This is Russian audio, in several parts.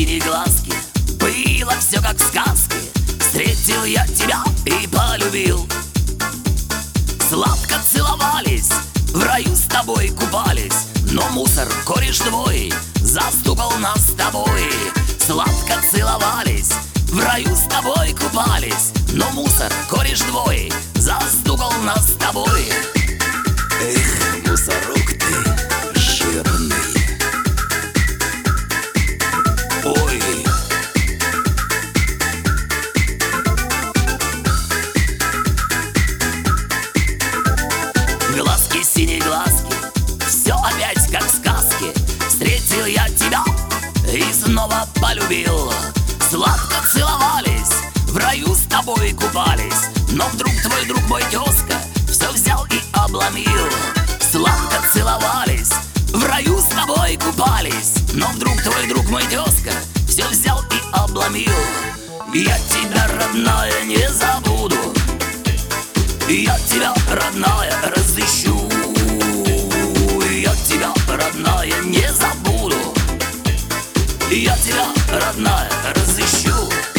синие глазки, было все как в сказке. Встретил я тебя и полюбил. Сладко целовались, в раю с тобой купались, но мусор, кореш твой, застукал нас с тобой. Сладко целовались, в раю с тобой купались, но мусор, кореш твой, застукал нас с тобой. Эх, мусорок ты жирный. Ой. Глазки, синие глазки, все опять как в сказке. Встретил я тебя и снова полюбил. Сладко целовались, в раю с тобой купались, но вдруг твой друг мой тезка все взял и обломил. Сладко целовались, в раю с тобой купались, но вдруг твой друг мой тезка все взял и обломил. Я тебя, родная, не забуду, я тебя, родная, разыщу. Я тебя, родная, не забуду, я тебя, родная, разыщу.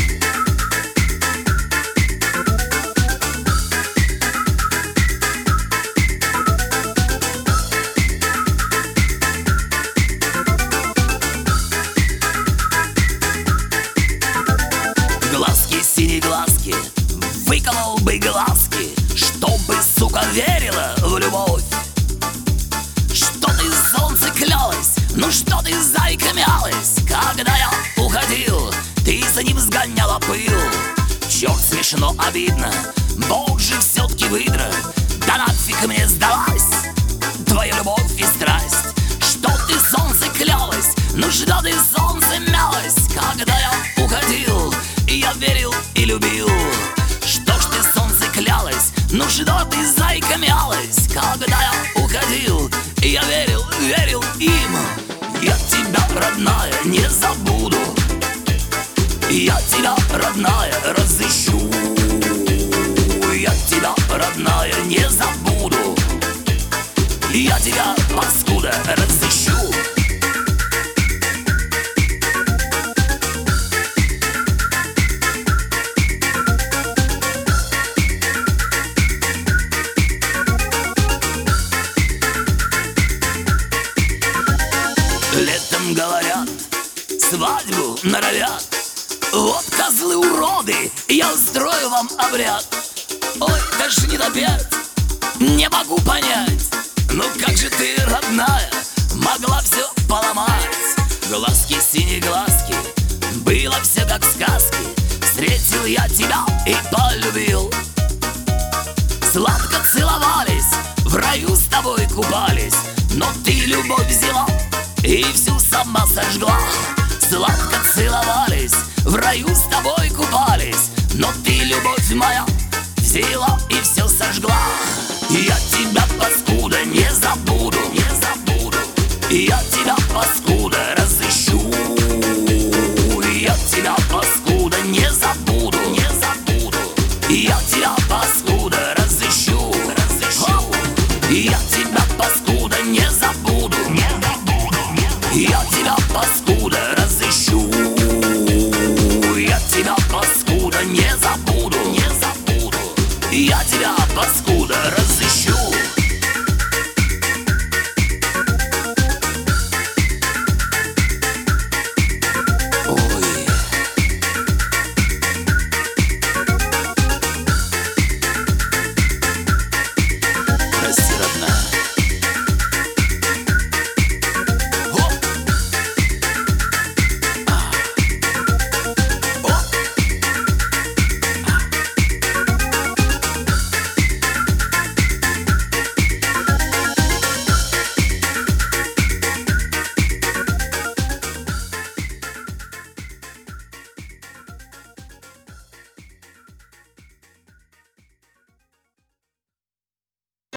Глазки, синие глазки, выколол бы глазки, чтобы, сука, верила в любовь. Что ты, солнце, клялась, ну что ты, зайка, мялась, когда я уходил, ты за ним сгоняла пыл. Черт, смешно, обидно, Бог же все-таки выдра. Да нафиг мне сдалась твоя любовь и страсть. Что ты, солнце, клялась, ну что ты, солнце, мялась, когда я уходил, и я верил и любил. Что ж ты, солнце, клялась, ну что ты, зайка, мялась, когда я уходил, и я верил, верил им. Я тебя, родная, не забуду, я тебя, родная, разыщу. Я тебя, родная, не забуду, я тебя, паскуда, разыщу. Летом, говорят, свадьбу норовят. Вот козлы уроды, я устрою вам обряд. Ой, даже не допять, не могу понять, ну как же ты, родная, могла все поломать. Глазки, синие глазки, было все как в сказке. Встретил я тебя и полюбил. Сладко целовались, в раю с тобой купались, но ты любовь взяла и всю сама сожгла. Сладко целовались, в раю с тобой купались, но ты, любовь моя, взяла и все сожгла.